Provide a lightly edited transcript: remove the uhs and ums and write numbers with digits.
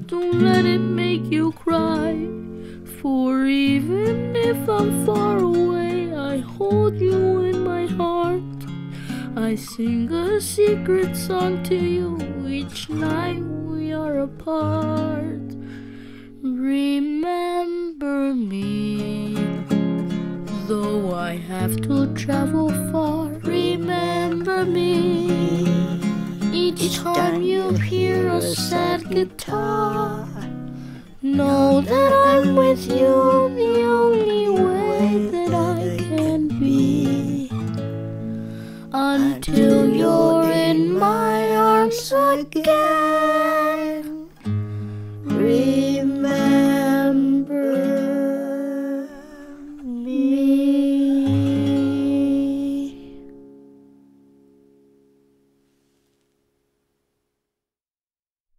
Don't let it make you cry. For even if I'm far away, I hold you in my heart. I sing a secret song to you each night we are apart. Remember me, though I have to travel far. Remember me, each time you hear a sad guitar. Know that I'm with you the only way that I can be, until you're in my arms again.